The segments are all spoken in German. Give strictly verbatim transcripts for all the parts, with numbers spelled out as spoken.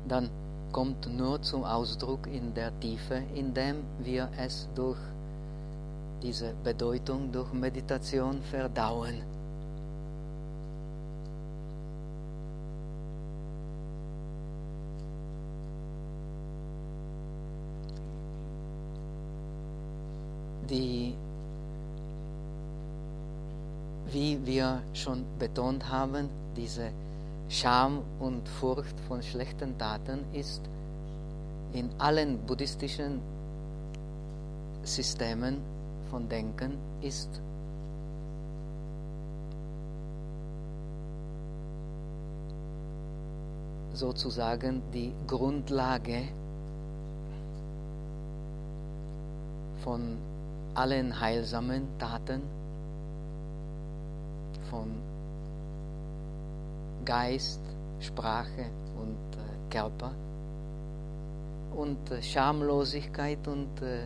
dann kommt nur zum Ausdruck in der Tiefe, indem wir es durch diese Bedeutung, durch Meditation verdauen. Die, wie wir schon betont haben, diese Scham und Furcht von schlechten Taten ist in allen buddhistischen Systemen von Denken ist sozusagen die Grundlage von allen heilsamen Taten, von Geist, Sprache und äh, Körper, und äh, Schamlosigkeit und äh,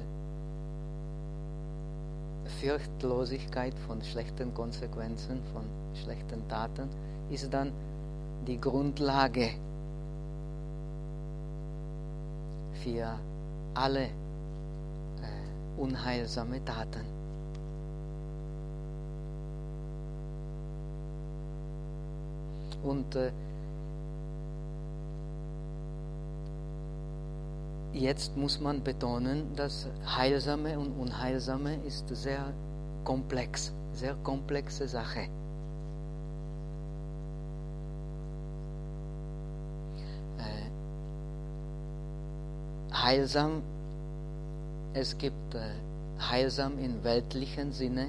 Furchtlosigkeit von schlechten Konsequenzen, von schlechten Taten, ist dann die Grundlage für alle äh, unheilsame Taten. Und äh, jetzt muss man betonen, dass Heilsame und Unheilsame ist sehr komplex, sehr komplexe Sache. Äh, heilsam, es gibt äh, heilsam im weltlichen Sinne,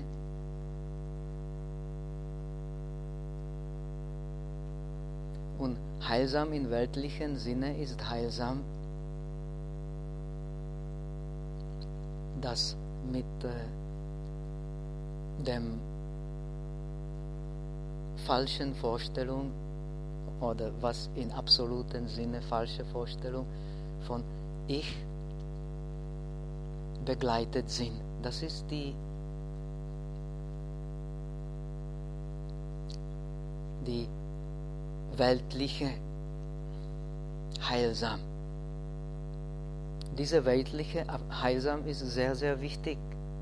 und heilsam im weltlichen Sinne ist heilsam, das mit äh, dem falschen Vorstellung oder was in absoluten Sinne falsche Vorstellung von Ich begleitet sind. Das ist die die weltliche Heilsam. Diese weltliche Heilsam ist sehr, sehr wichtig.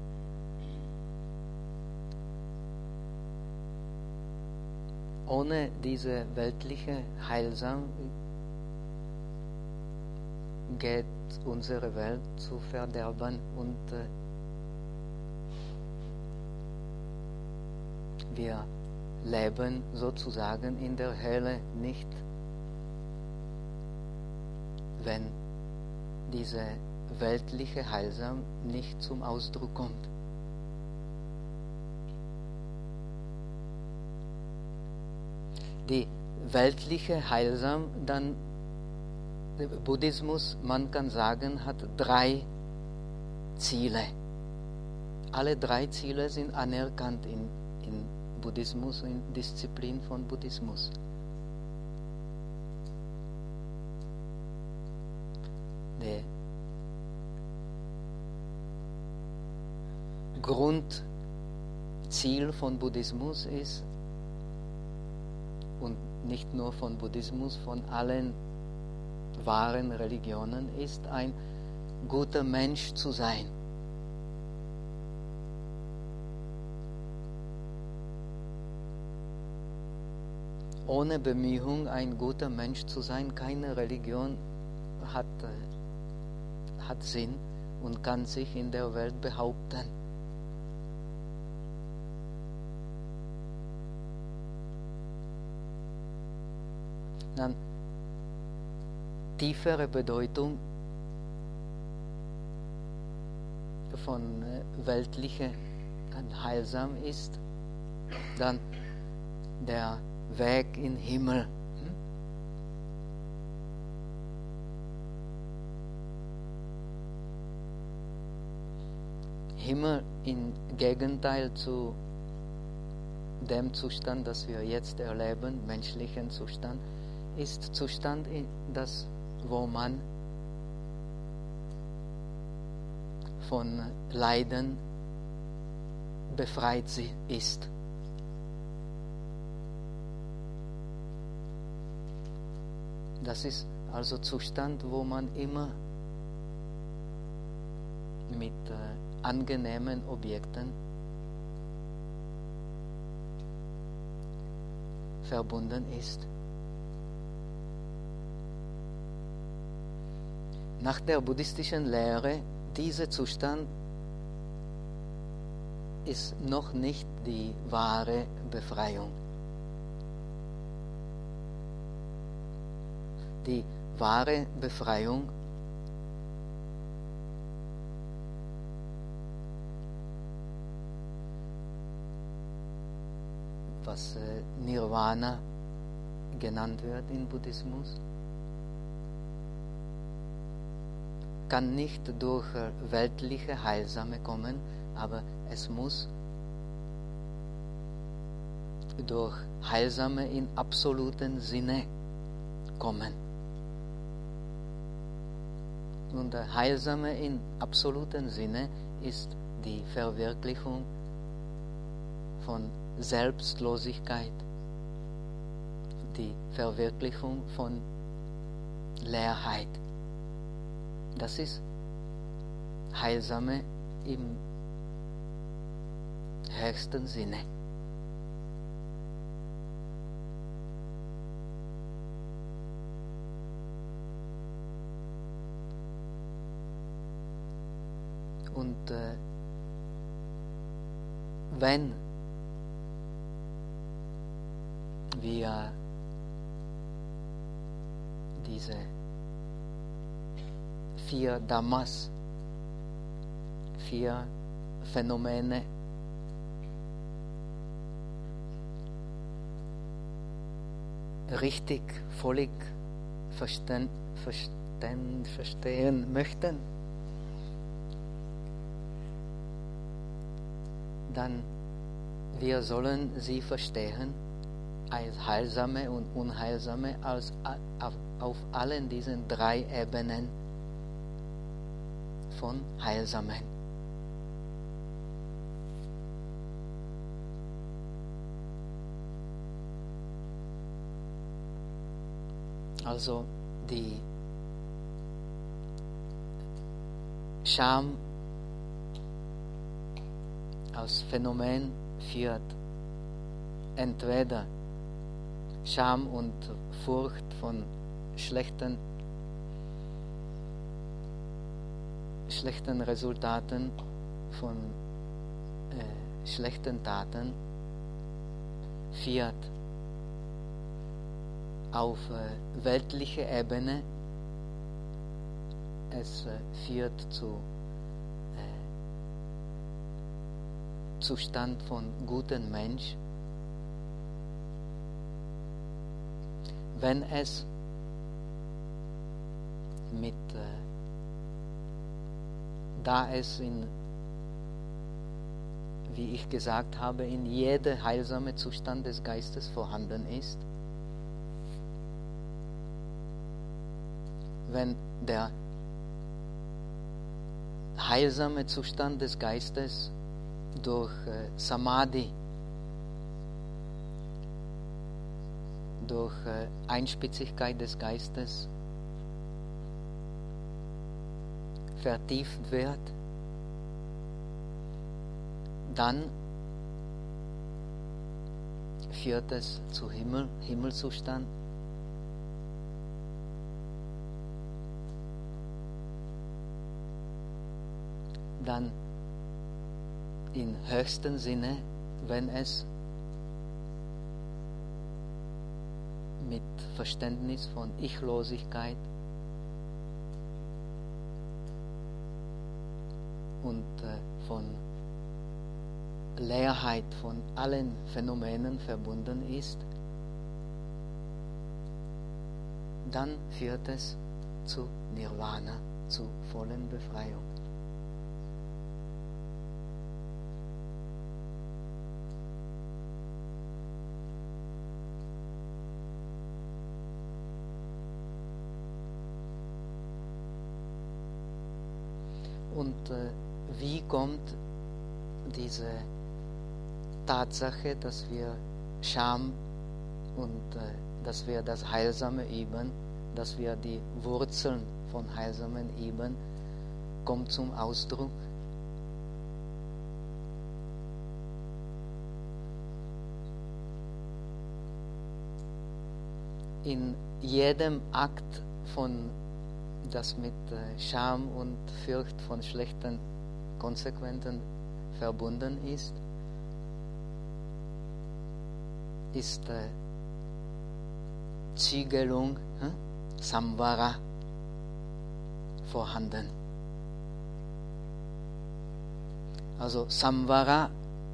Ohne diese weltliche Heilsam geht unsere Welt zu verderben und äh, wir leben sozusagen in der Hölle nicht, wenn diese weltliche Heilsam nicht zum Ausdruck kommt. Die weltliche Heilsam, dann der Buddhismus, man kann sagen, hat drei Ziele. Alle drei Ziele sind anerkannt in, in Buddhismus, in Disziplin von Buddhismus. Der Grundziel von Buddhismus ist, und nicht nur von Buddhismus, von allen wahren Religionen, ist ein guter Mensch zu sein. Ohne Bemühung, ein guter Mensch zu sein, keine Religion hat, hat Sinn und kann sich in der Welt behaupten. Dann tiefere Bedeutung von weltlicher Heilsam ist dann der Weg in den Himmel. Himmel im Gegenteil zu dem Zustand, das wir jetzt erleben, menschlichen Zustand, ist Zustand, das, wo man von Leiden befreit ist. Das ist Also Zustand, wo man immer mit äh, angenehmen Objekten verbunden ist. Nach der buddhistischen Lehre, dieser Zustand ist noch nicht die wahre Befreiung. Die wahre Befreiung was äh, Nirvana genannt wird im Buddhismus, kann nicht durch äh, weltliche Heilsame kommen, aber es muss durch Heilsame in absoluten Sinne kommen. Und der Heilsame in absoluten Sinne ist die Verwirklichung von Selbstlosigkeit, die Verwirklichung von Leerheit. Das ist Heilsame im höchsten Sinne. Und äh, wenn wir diese vier Dhammas, vier Phänomene richtig, völlig verstehen, verstehen, verstehen möchten, dann wir sollen sie verstehen als Heilsame und Unheilsame, als auf, auf allen diesen drei Ebenen von Heilsamen. Also die Scham als Phänomen führt entweder Scham und Furcht von schlechten, schlechten Resultaten, von äh, schlechten Taten, führt auf äh, weltlicher Ebene, es äh, führt zu äh, Zustand von gutem Mensch. Wenn es mit, äh, da es in, wie ich gesagt habe, in jedem heilsamen Zustand des Geistes vorhanden ist, wenn der heilsame Zustand des Geistes durch äh, Samadhi, durch äh, Einspitzigkeit des Geistes vertieft wird, dann führt es zu Himmel, Himmelzustand. Dann im höchsten Sinne, wenn es mit Verständnis von Ichlosigkeit und äh, von Leerheit von allen Phänomenen verbunden ist, dann führt es zu Nirvana, zu vollen Befreiung. Und äh, wie kommt diese Tatsache, dass wir Scham und äh, dass wir das Heilsame üben, dass wir die Wurzeln von heilsamen Eben kommt zum Ausdruck. In jedem Akt von das mit Scham und Furcht von schlechten Konsequenzen verbunden ist, ist äh, Ziegelung, äh, Samvara vorhanden. Also Samvara,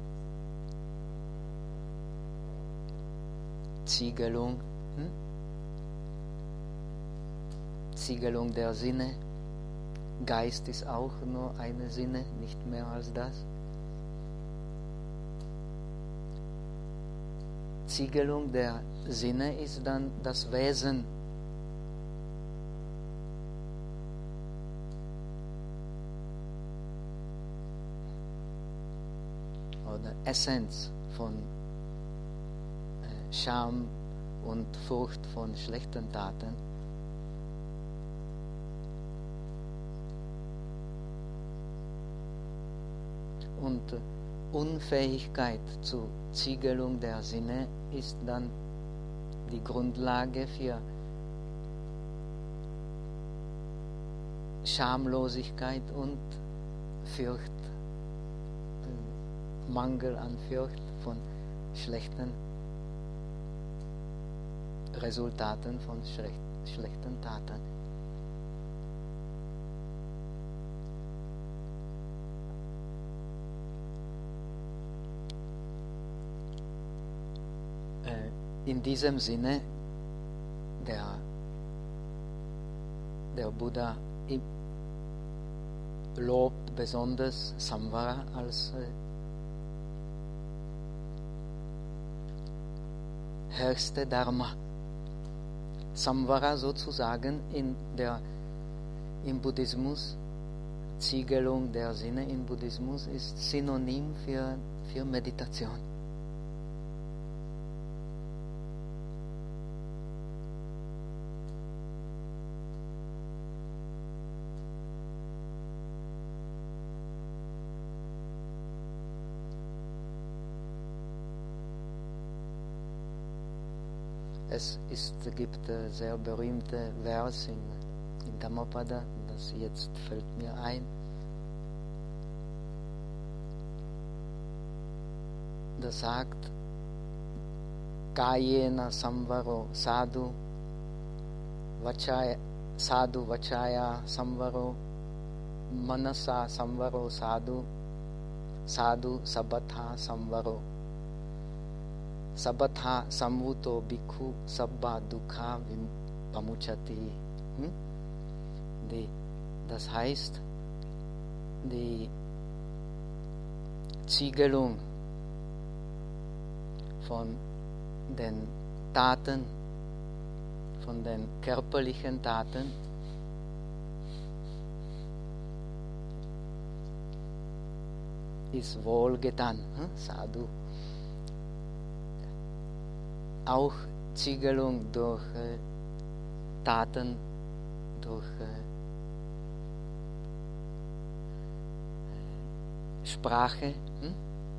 Ziegelung, hm? Ziegelung der Sinne. Geist ist auch nur eine Sinne, nicht mehr als das. Ziegelung der Sinne ist dann das Wesen. Oder Essenz von äh, Scham und Furcht von schlechten Taten. Und Unfähigkeit zur Ziegelung der Sinne ist dann die Grundlage für Schamlosigkeit und Furcht, Mangel an Furcht von schlechten Resultaten, von schlechten Taten. In diesem Sinne, der, der Buddha lobt besonders Samvara als äh, höchste Dharma. Samvara sozusagen in der, im Buddhismus, Ziegelung der Sinne im Buddhismus ist Synonym für, für Meditation. Es ist, gibt äh, sehr berühmte Vers in, in Dhammapada, das jetzt fällt mir ein. Das sagt, Kayena Samvaro Sadhu, Vachaya, Sadhu Vachaya Samvaro, Manasa Samvaro Sadhu, Sadhu Sabatha Samvaro. Sabatha samvuto bhikkhu sabba dukkha pamuchati. Hm? Die, das heißt, die Ziegelung von den Taten, von den körperlichen Taten, ist wohlgetan. Hm? Sadhu. Auch Ziegelung durch äh, Taten, durch äh, Sprache hm?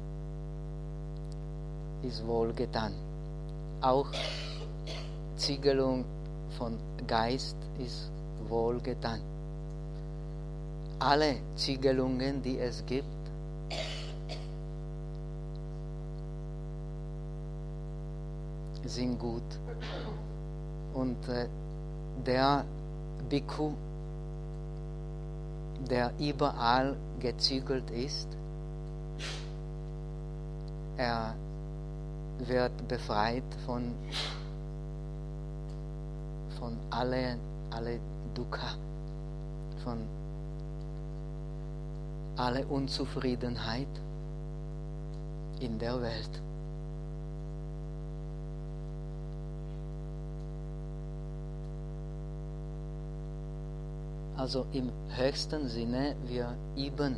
ist wohlgetan. Auch Ziegelung von Geist ist wohlgetan. Alle Ziegelungen, die es gibt, sind gut. Und äh, der Bhikkhu, der überall gezügelt ist, er wird befreit von, von alle, alle Dukkha, von alle Unzufriedenheit in der Welt. Also im höchsten Sinne, wir üben.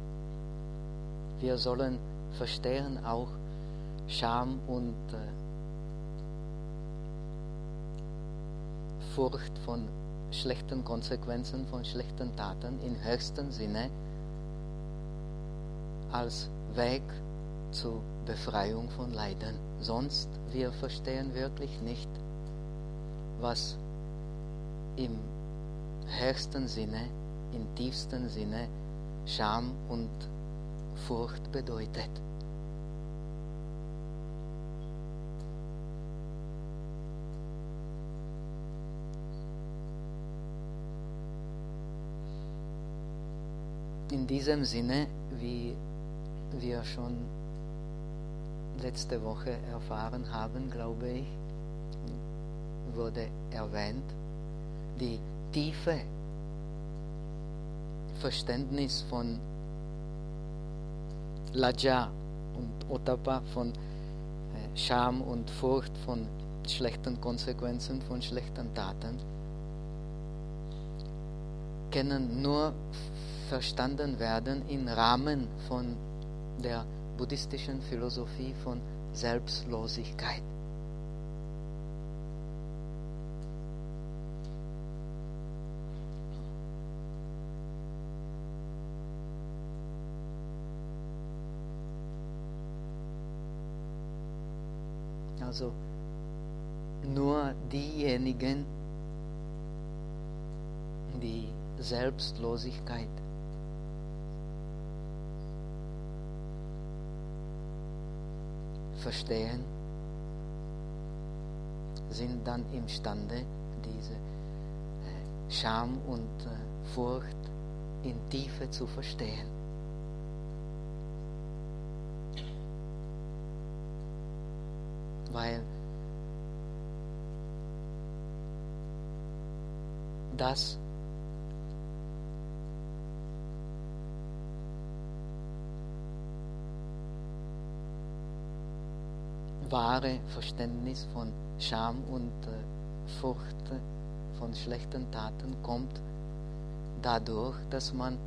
Wir sollen verstehen auch Scham und äh, Furcht von schlechten Konsequenzen, von schlechten Taten im höchsten Sinne als Weg zur Befreiung von Leiden. Sonst wir verstehen wirklich nicht, was im höchsten Sinne, im tiefsten Sinne Scham und Furcht bedeutet. In diesem Sinne, wie wir schon letzte Woche erfahren haben, glaube ich, wurde erwähnt, die tiefe Verständnis von Lajja und Ottappa, von äh, Scham und Furcht, von schlechten Konsequenzen, von schlechten Taten, können nur verstanden werden im Rahmen von der buddhistischen Philosophie von Selbstlosigkeit. Also nur diejenigen, die Selbstlosigkeit verstehen, sind dann imstande, diese äh, Scham und äh, Furcht in Tiefe zu verstehen. Weil das wahre Verständnis von Scham und äh, Furcht äh, von schlechten Taten kommt dadurch, dass man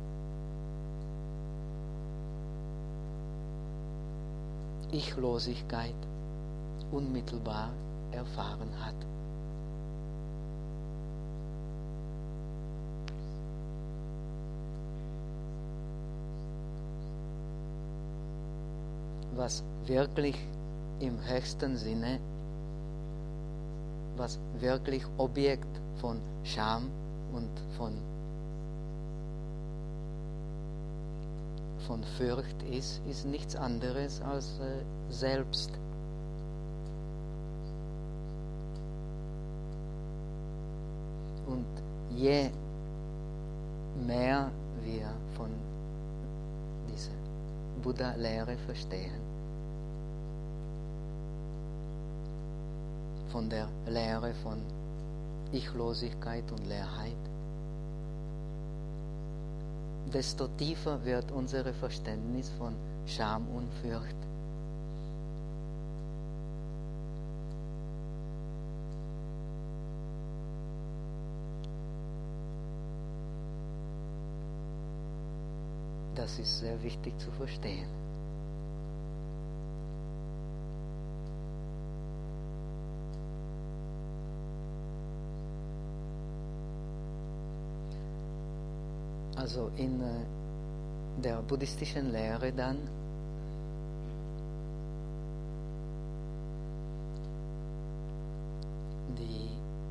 Ichlosigkeit unmittelbar erfahren hat. Was wirklich im höchsten Sinne, was wirklich Objekt von Scham und von, von Furcht ist, ist nichts anderes als äh, Selbst. Und je mehr wir von dieser Buddha-Lehre verstehen, von der Lehre von Ichlosigkeit und Leerheit, desto tiefer wird unser Verständnis von Scham und Furcht. Das ist sehr wichtig zu verstehen. Also in äh, der buddhistischen Lehre dann die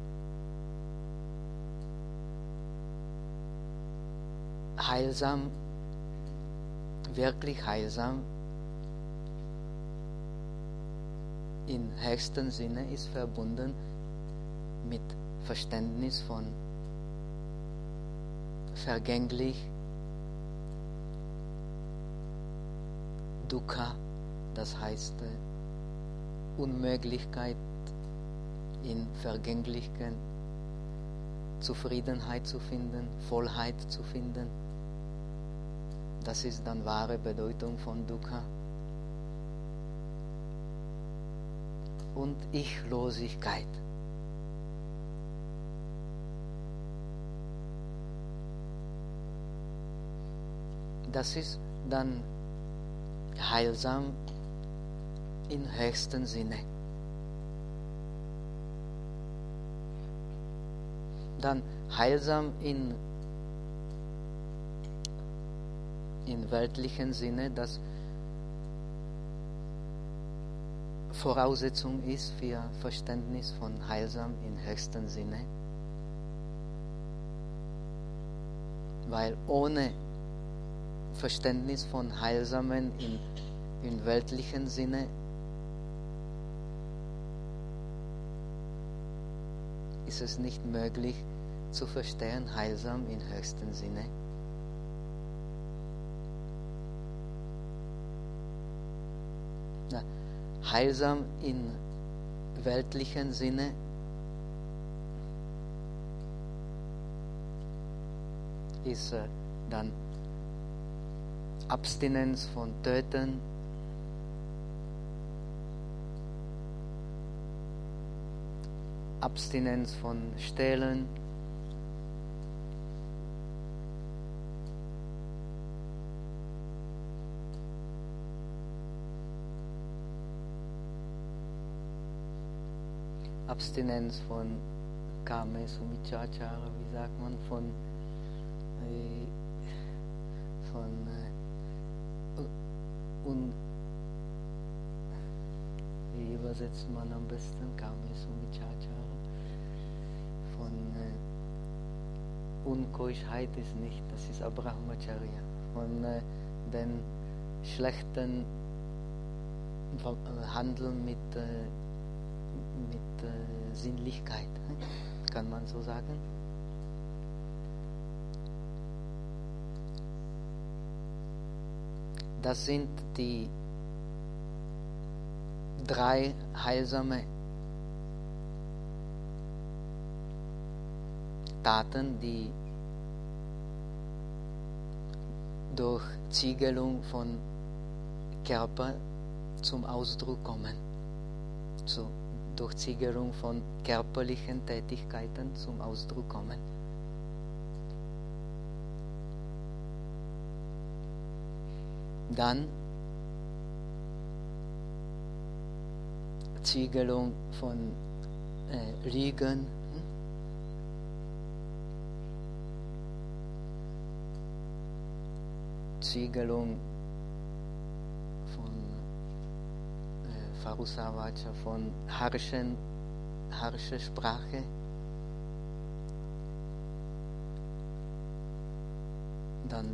heilsam, wirklich heilsam im höchsten Sinne ist verbunden mit Verständnis von vergänglich, Dukkha, das heißt äh, Unmöglichkeit in Vergänglichkeit, Zufriedenheit zu finden, Vollheit zu finden. Das ist dann wahre Bedeutung von Dukkha. Und Ichlosigkeit. Das ist dann heilsam im höchsten Sinne. dann heilsam in, in weltlichen Sinne, das Voraussetzung ist für Verständnis von heilsam im höchsten Sinne. Weil ohne Verständnis von Heilsamen in, in weltlichen Sinne ist es nicht möglich zu verstehen, heilsam im höchsten Sinne. Na, heilsam in weltlichen Sinne ist äh, dann Abstinenz von Töten, Abstinenz von Stehlen, Abstinenz von Kame Sumichachara, wie sagt man, von äh, von äh, un, wie übersetzt man am besten Kame Sumichachara? Von äh, Unkeuschheit ist nicht, das ist Abrahmacharya. Von äh, den schlechten Handeln mit äh, mit äh, Sinnlichkeit, kann man so sagen. Das sind die drei heilsame Taten, die durch Ziegelung von Körper zum Ausdruck kommen. So, durch Ziegelung von körperlichen Tätigkeiten zum Ausdruck kommen. Dann Ziegelung von äh, Lügen, Ziegelung von Farusavacha, von harschen, harsche Sprache, dann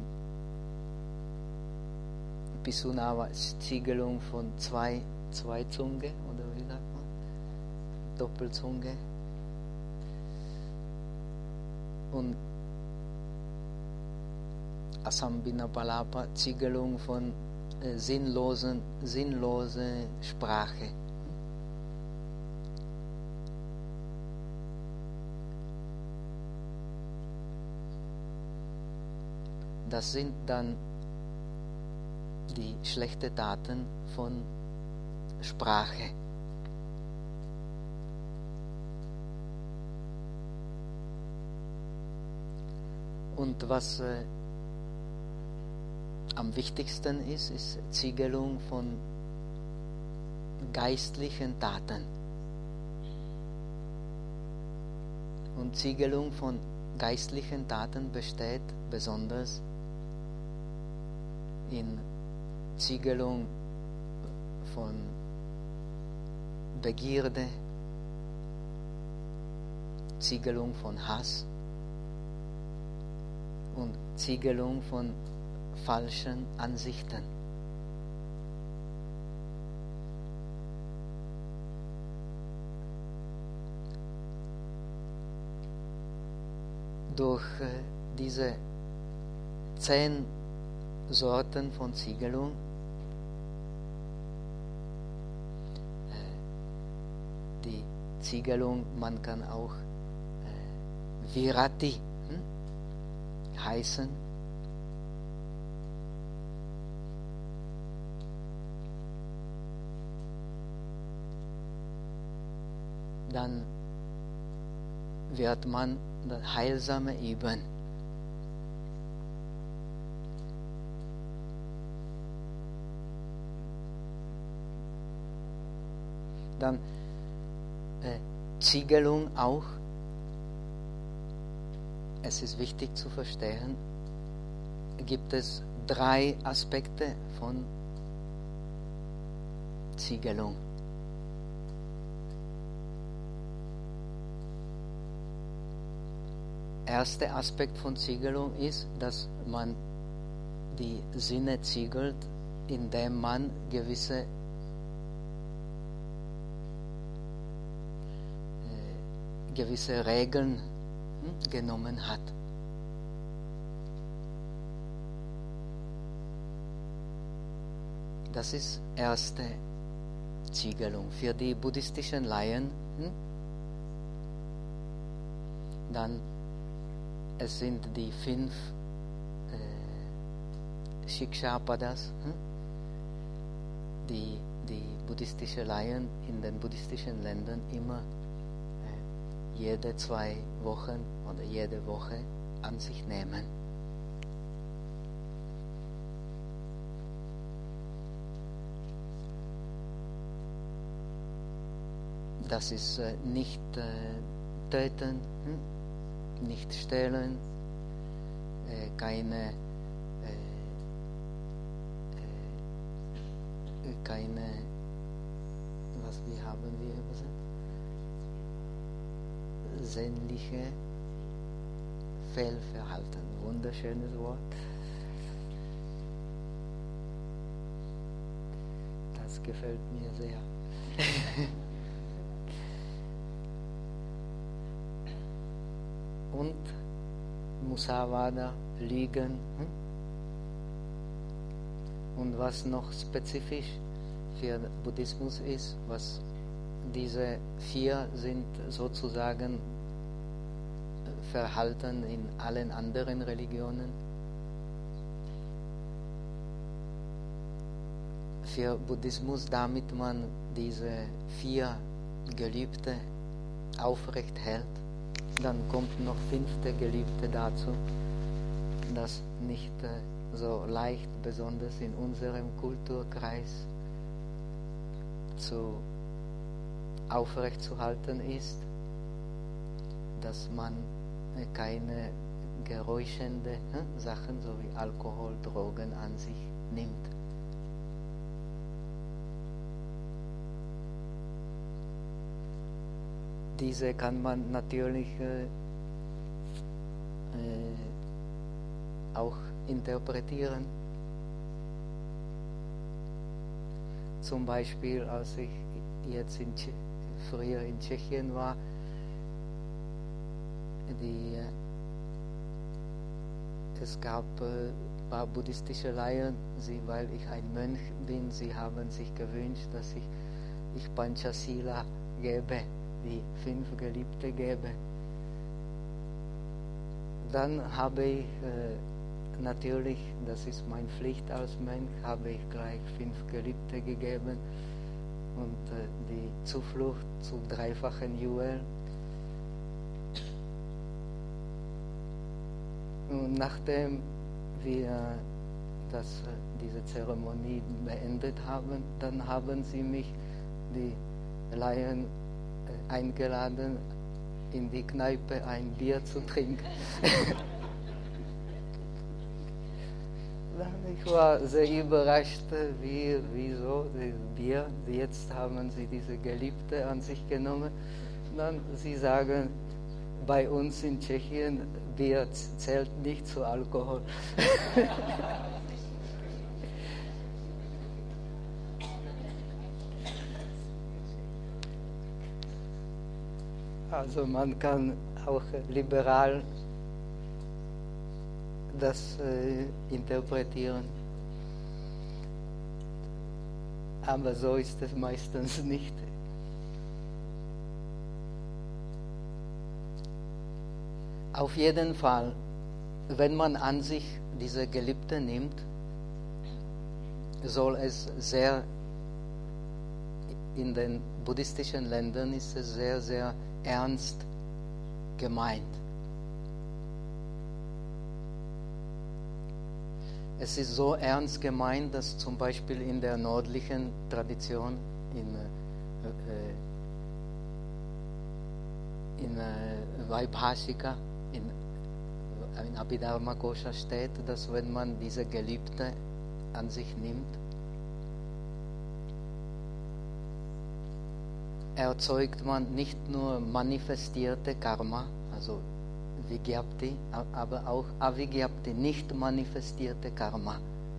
Pisunava, Ziegelung von zwei, zwei Zunge, oder wie sagt man? Doppelzunge. Und Asambina Palapa, Ziegelung von äh, sinnlosen, sinnlose Sprache. Das sind dann die schlechten Taten von Sprache. Und was äh, am wichtigsten ist, ist Ziegelung von geistlichen Taten. Und Ziegelung von geistlichen Taten besteht besonders in Ziegelung von Begierde, Ziegelung von Hass und Ziegelung von falschen Ansichten. Durch äh, diese zehn Sorten von Ziegelung äh, die Ziegelung, man kann auch äh, Virati hm, heißen. Dann wird man das Heilsame üben. Dann äh, Ziegelung auch es ist wichtig zu verstehen, gibt es drei Aspekte von Ziegelung. Erster Aspekt von Ziegelung ist, dass man die Sinne ziegelt, indem man gewisse äh, gewisse Regeln hm, genommen hat. Das ist erste Ziegelung. Für die buddhistischen Laien, hm, dann es sind die fünf äh, Shikshapadas, hm, die die buddhistischen Laien in den buddhistischen Ländern immer äh, jede zwei Wochen oder jede Woche an sich nehmen. Das ist äh, nicht äh, töten, hm? nicht stehlen, äh, keine, äh, äh, keine, was wie haben wir übersetzt? Sinnliche Fehlverhalten. Wunderschönes Wort. Das gefällt mir sehr. Und Musavada, Lügen. Hm? Und was noch spezifisch für Buddhismus ist, was diese vier sind sozusagen Verhalten in allen anderen Religionen. Für Buddhismus, damit man diese vier Gelübde aufrecht hält, dann kommt noch fünfte Gelübde dazu, das nicht äh, so leicht, besonders in unserem Kulturkreis, zu aufrechtzuhalten ist, dass man äh, keine geräuschende äh, Sachen, so wie Alkohol, Drogen an sich nimmt. Diese kann man natürlich äh, äh, auch interpretieren. Zum Beispiel, als ich jetzt in Tsche- früher in Tschechien war, die, äh, es gab äh, ein paar buddhistische Laien, sie, weil ich ein Mönch bin, sie haben sich gewünscht, dass ich, ich Panchasila gebe, die fünf Gelübde gebe. Dann habe ich äh, natürlich, das ist meine Pflicht als Mönch, habe ich gleich fünf Gelübde gegeben und äh, die Zuflucht zu dreifachen Juwel. Und nachdem wir das, diese Zeremonie beendet haben, dann haben sie mich, die Laien, eingeladen, in die Kneipe ein Bier zu trinken. Ich war sehr überrascht, wie, wieso das Bier, jetzt haben sie diese Gelübde an sich genommen. Dann sie sagen, bei uns in Tschechien, Bier zählt nicht zu Alkohol. Also man kann auch liberal das äh, interpretieren. Aber so ist es meistens nicht. Auf jeden Fall, wenn man an sich diese Gelübde nimmt, soll es sehr, in den buddhistischen Ländern ist es sehr, sehr ernst gemeint. Es ist so ernst gemeint, dass zum Beispiel in der nördlichen Tradition, in, äh, in äh, Vaibhashika, in in Abhidharma Kosha steht, dass wenn man diese Gelübde an sich nimmt, erzeugt man nicht nur manifestierte Karma, also Vigyapti, aber auch Avigyapti, nicht manifestierte Karma.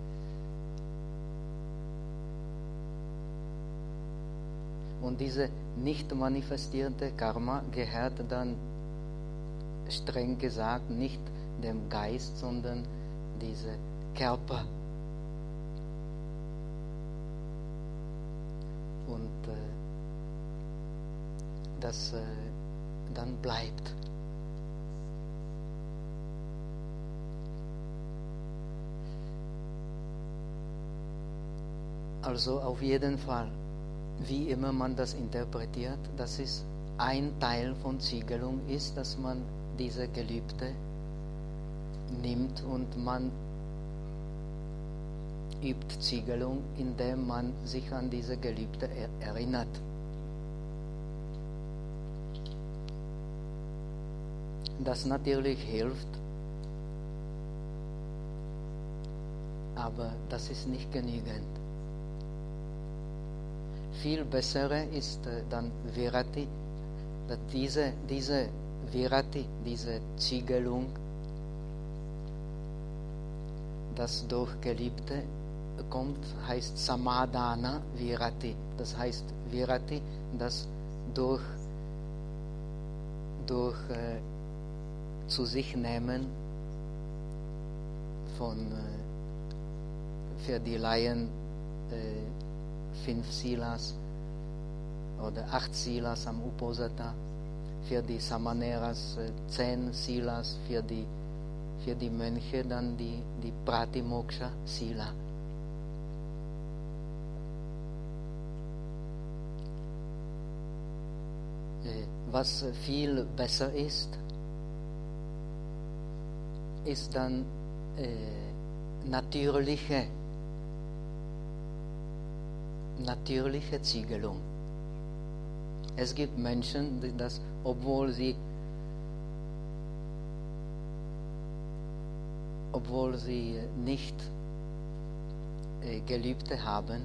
Und diese nicht manifestierte Karma gehört dann streng gesagt nicht dem Geist, sondern diese Körper. Und äh, das äh, dann bleibt. Also auf jeden Fall, wie immer man das interpretiert, das ist ein Teil von Ziegelung ist, dass man diese Gelübde nimmt und man übt Ziegelung, indem man sich an diese Gelübde er- erinnert. Das natürlich hilft, aber das ist nicht genügend. Viel bessere ist äh, dann Virati, dass diese, diese Virati, diese Ziegelung, das durch Gelübde kommt, heißt Samadhana Virati. Das heißt Virati, das durch, durch äh, zu sich nehmen von äh, für die Laien äh, fünf Silas oder acht Silas am Uposatha, für die Samaneras äh, zehn Silas, für die, für die Mönche dann die, die Pratimoksha Sila. Äh, was viel besser ist, ist dann äh, natürliche natürliche Ziegelung. Es gibt Menschen, die das, obwohl sie obwohl sie nicht äh, Gelübde haben,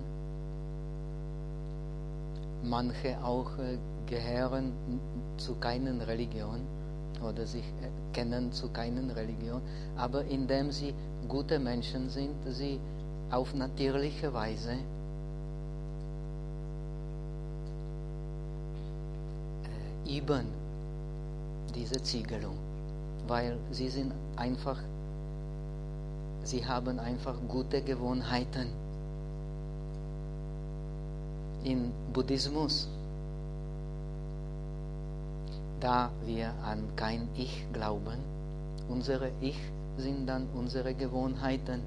manche auch äh, gehören zu keiner Religion oder sich äh, kennen zu keiner Religion, aber indem sie gute Menschen sind, sie auf natürliche Weise üben diese Ziegelung, weil sie sind einfach, sie haben einfach gute Gewohnheiten. In Buddhismus, da wir an kein Ich glauben, unsere Ich sind dann unsere Gewohnheiten.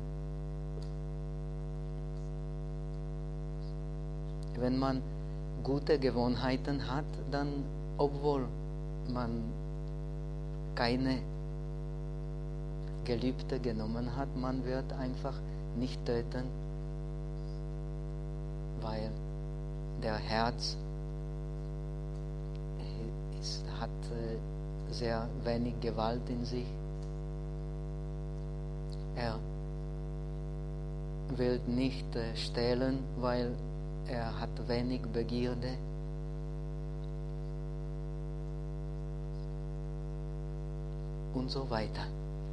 Wenn man gute Gewohnheiten hat, dann obwohl man keine Gelübde genommen hat, man wird einfach nicht töten, weil der Herz ist, hat sehr wenig Gewalt in sich. Er will nicht stehlen, weil er hat wenig Begierde. Und so weiter.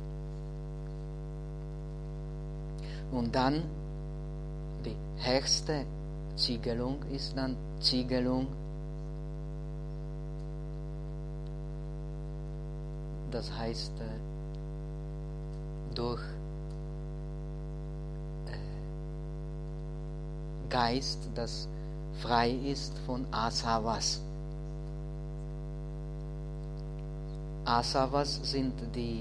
Und dann die höchste Ziegelung ist dann Ziegelung, das heißt äh, durch äh, Geist, das frei ist von Asavas. Asavas sind die,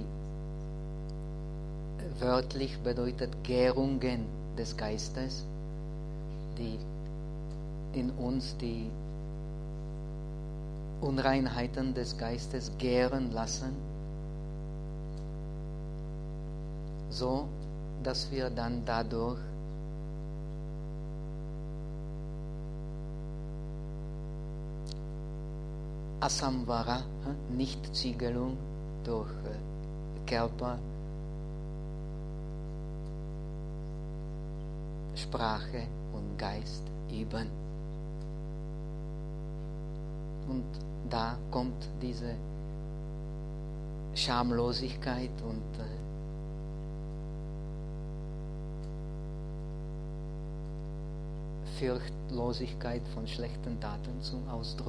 wörtlich bedeutet Gärungen des Geistes, die in uns die Unreinheiten des Geistes gären lassen, so dass wir dann dadurch Asamvara, Nichtziegelung durch Körper, Sprache und Geist üben. Und da kommt diese Schamlosigkeit und äh, Furchtlosigkeit von schlechten Taten zum Ausdruck.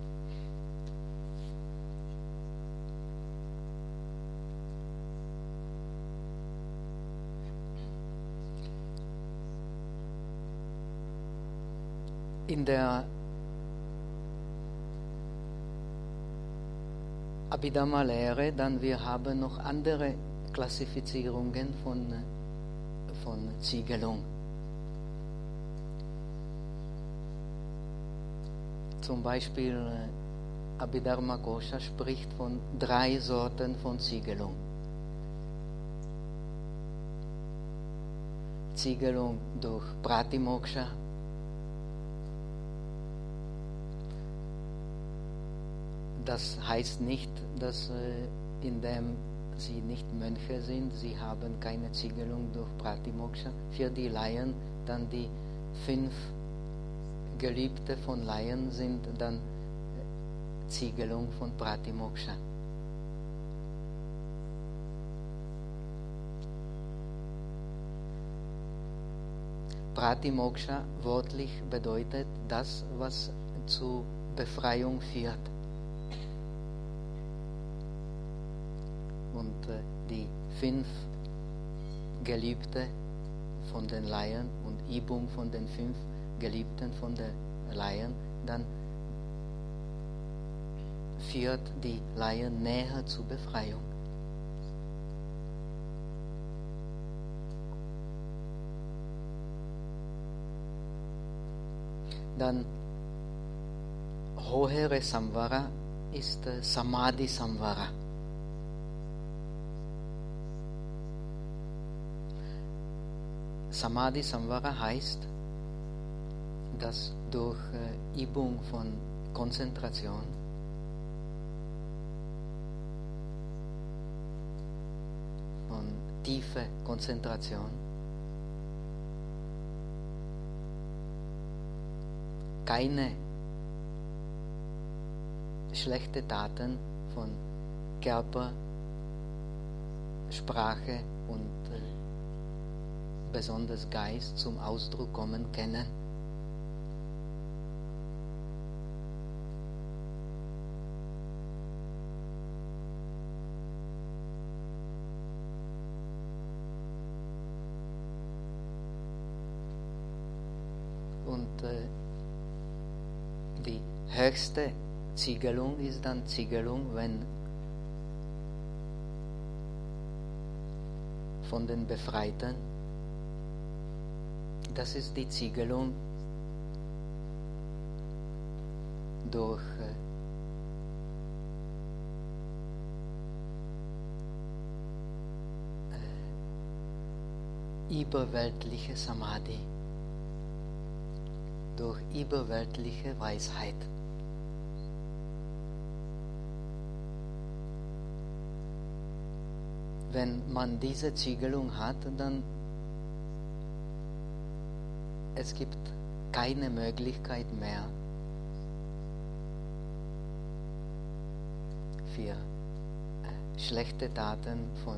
In der Abhidhamma-Lehre, dann wir haben noch andere Klassifizierungen von, von Ziegelung. Zum Beispiel Abhidharma-Kosha spricht von drei Sorten von Ziegelung. Ziegelung durch Pratimoksha, das heißt nicht, dass äh, indem sie nicht Mönche sind, sie haben keine Ziegelung durch Pratimoksha. Für die Laien dann die fünf Geliebte von Laien sind dann Ziegelung von Pratimoksha. Pratimoksha wörtlich bedeutet das, was zu Befreiung führt. Und äh, die fünf Geliebte von den Laien und Übung von den fünf Geliebten von den Laien, dann führt die Laien näher zur Befreiung. Dann höhere Samvara ist äh, Samadhi Samvara. Samadhi Samvara heißt, dass durch äh, Übung von Konzentration von tiefe Konzentration keine schlechte Taten von Körper, Sprache und äh, besonders Geist zum Ausdruck kommen können. Und äh, die höchste Ziegelung ist dann Ziegelung, wenn von den Befreiten, das ist die Ziegelung durch äh, überweltliche Samadhi, durch überweltliche Weisheit. Wenn man diese Ziegelung hat, dann es gibt keine Möglichkeit mehr für äh, schlechte Taten von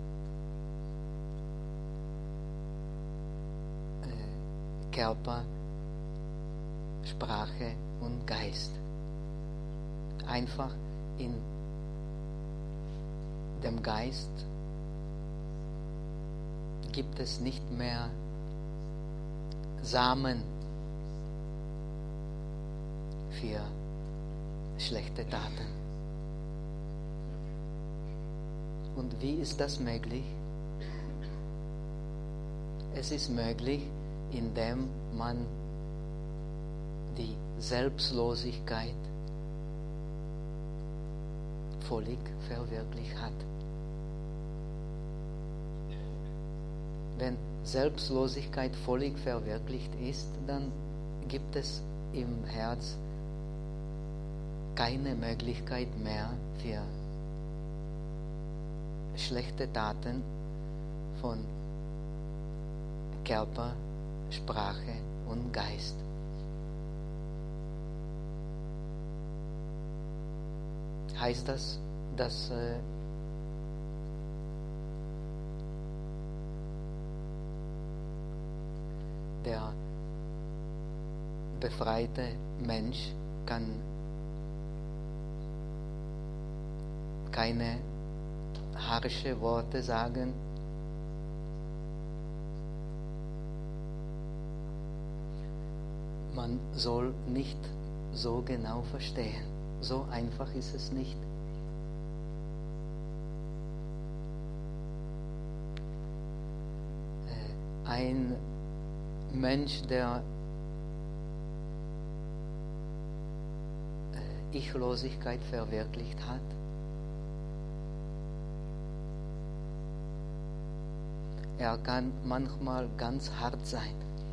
äh, Körper, Sprache und Geist. Einfach in dem Geist gibt es nicht mehr Samen für schlechte Taten. Und wie ist das möglich? Es ist möglich, indem man die Selbstlosigkeit völlig verwirklicht hat. Wenn Selbstlosigkeit völlig verwirklicht ist, dann gibt es im Herz keine Möglichkeit mehr für schlechte Taten von Körper, Sprache und Geist. Heißt das, dass äh, der befreite Mensch kann keine harsche Worte sagen? Man soll nicht so genau verstehen. So einfach ist es nicht. Ein Mensch, der Ichlosigkeit verwirklicht hat, er kann manchmal ganz hart sein.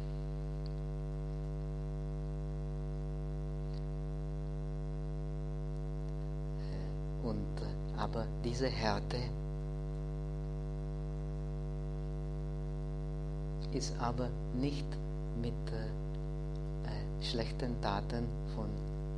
Und, aber diese Härte ist aber nicht mit äh, schlechten Taten von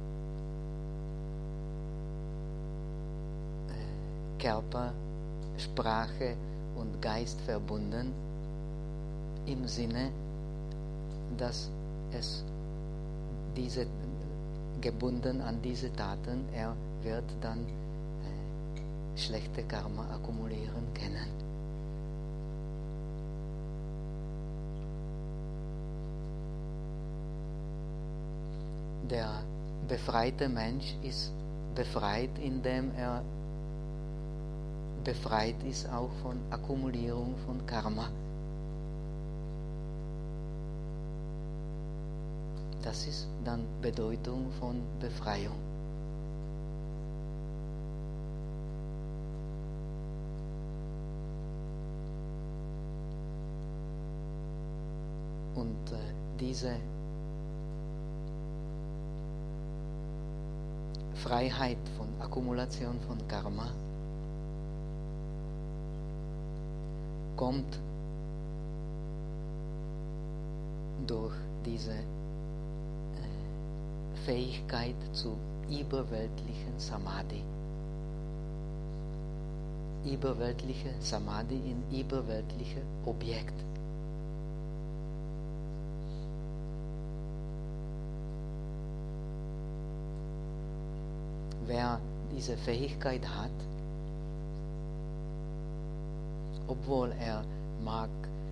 äh, Körper, Sprache und Geist verbunden, im Sinne, dass es diese gebunden an diese Taten, er wird dann äh, schlechte Karma akkumulieren können. Der befreite Mensch ist befreit, indem er befreit ist auch von Akkumulierung von Karma. Das ist dann Bedeutung von Befreiung. Und äh, diese Freiheit von Akkumulation von Karma kommt durch diese äh, Fähigkeit zu überweltlichen Samadhi. Überweltliche Samadhi in überweltliche Objekt. Wer diese Fähigkeit hat, obwohl er mag,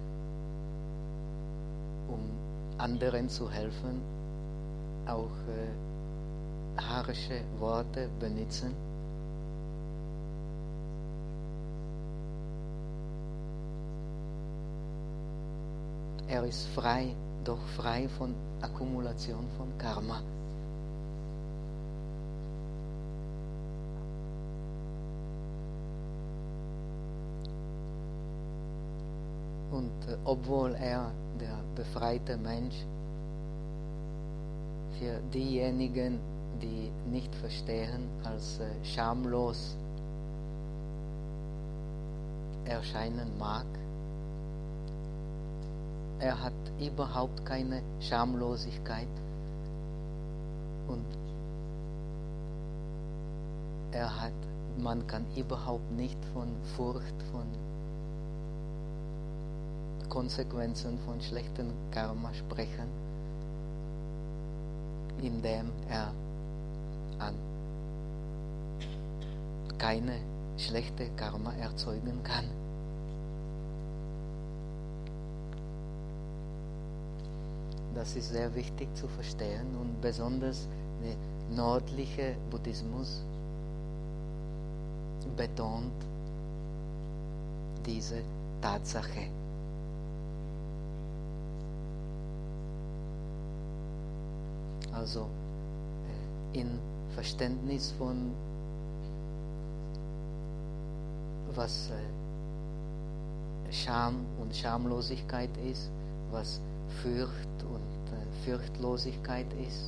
um anderen zu helfen, auch äh, harsche Worte benutzen, er ist frei, doch frei von Akkumulation von Karma. Und äh, obwohl er, der befreite Mensch, für diejenigen, die nicht verstehen, als äh, schamlos erscheinen mag, er hat überhaupt keine Schamlosigkeit und er hat, man kann überhaupt nicht von Furcht, von Konsequenzen von schlechtem Karma sprechen, indem er an keine schlechte Karma erzeugen kann. Das ist sehr wichtig zu verstehen und besonders der nördliche Buddhismus betont diese Tatsache. Also in Verständnis von was Scham und Schamlosigkeit ist, was Furcht und Furchtlosigkeit ist.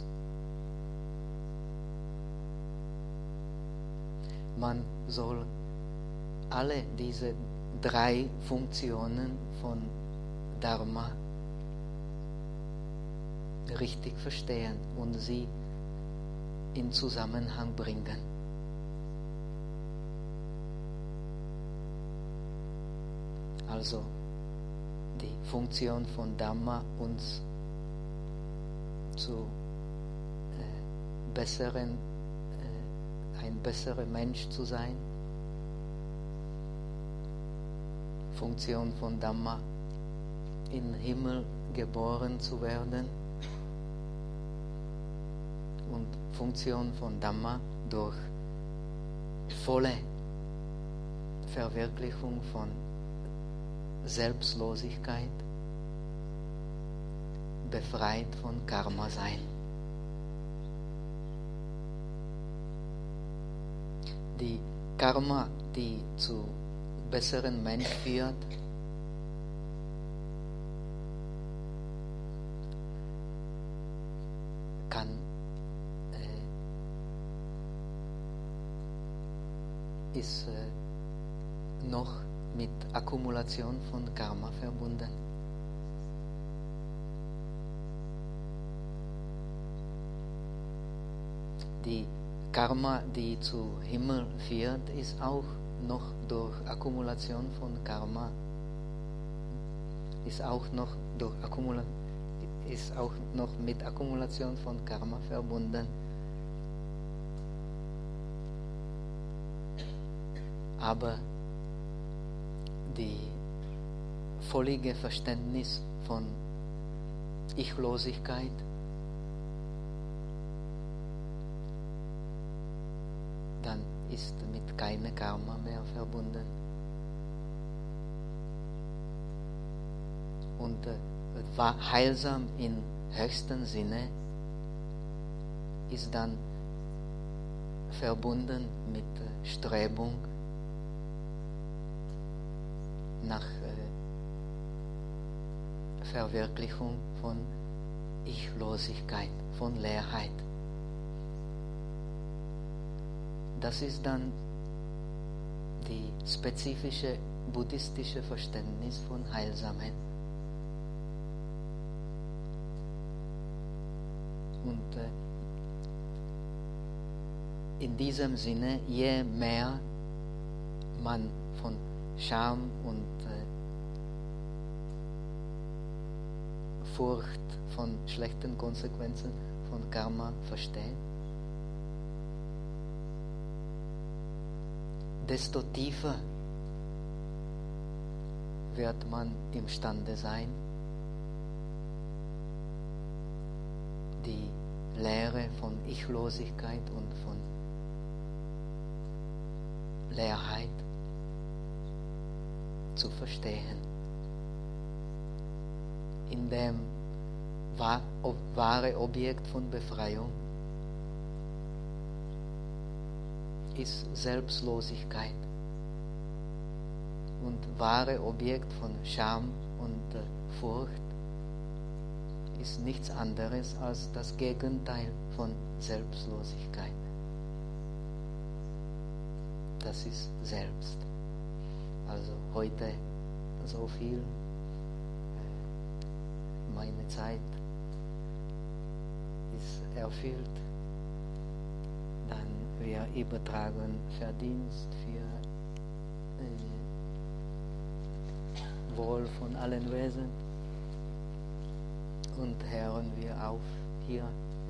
Man soll alle diese drei Funktionen von Dharma richtig verstehen und sie in Zusammenhang bringen. Also die Funktion von Dhamma, uns zu äh, besseren, äh, ein besserer Mensch zu sein. Funktion von Dhamma, im Himmel geboren zu werden. Und Funktion von Dhamma durch volle Verwirklichung von Selbstlosigkeit, befreit von Karma sein. Die Karma, die zu besseren Mensch führt, kann äh, ist äh, noch mit Akkumulation von Karma verbunden. Die Karma, die zu Himmel führt, ist auch noch durch Akkumulation von Karma, ist auch noch durch Akkumula ist auch noch mit Akkumulation von Karma verbunden. Aber die völlige Verständnis von Ichlosigkeit dann ist mit keinem Karma mehr verbunden. Und äh, heilsam im höchsten Sinne ist dann verbunden mit äh, Strebung nach äh, Verwirklichung von Ichlosigkeit, von Leerheit. Das ist dann die spezifische buddhistische Verständnis von Heilsamen. Und äh, in diesem Sinne, je mehr man von Scham und äh, Furcht von schlechten Konsequenzen von Karma versteht, desto tiefer wird man imstande sein, die Lehre von Ichlosigkeit und von Leerheit zu verstehen, in dem wahre Objekt von Befreiung ist Selbstlosigkeit und wahre Objekt von Scham und äh, Furcht ist nichts anderes als das Gegenteil von Selbstlosigkeit. Das ist Selbst. Also heute so viel. Meine Zeit ist erfüllt. Dann wir übertragen Verdienst für äh, Wohl von allen Wesen und hören wir auf hier.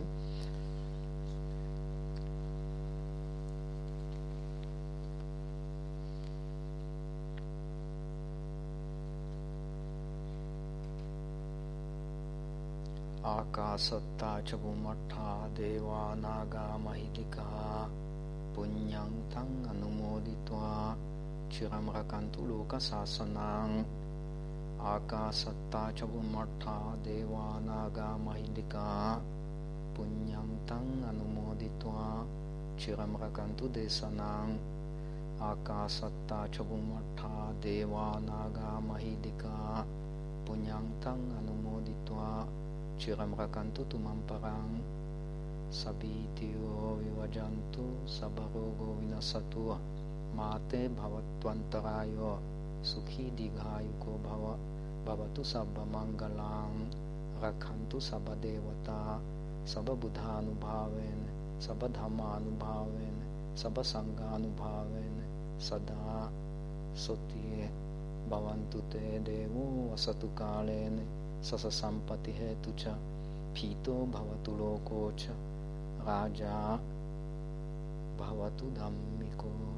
Akasatta Chabumattha Deva Naga Mahidika Punyang Tang Anumoditva Chiram Rakantu Loka Sasanang. Akasatta Chabumattha Deva Naga Mahidika Punyang Tang Anumoditva Chiram Rakantu Desanang. Akasatta Chabumattha Deva Naga Mahidika Punyang Tang Anumoditva Chiram Rakantu Tumam Parang. Sabitiyo Vivajantu Sabarogo Vinasatu Mate bhavattvantarayo sukhi digayuko bhava bhavatu sabba mangalang rakhantu sabba devata sabba buddhanubhaven sabba dhammanubhaven sabba sanghanubhaven sada soti bhavantu te devo asatu kalene sasa sampati hetucha phito bhavatu lokocha raja bhavatu dhammiko.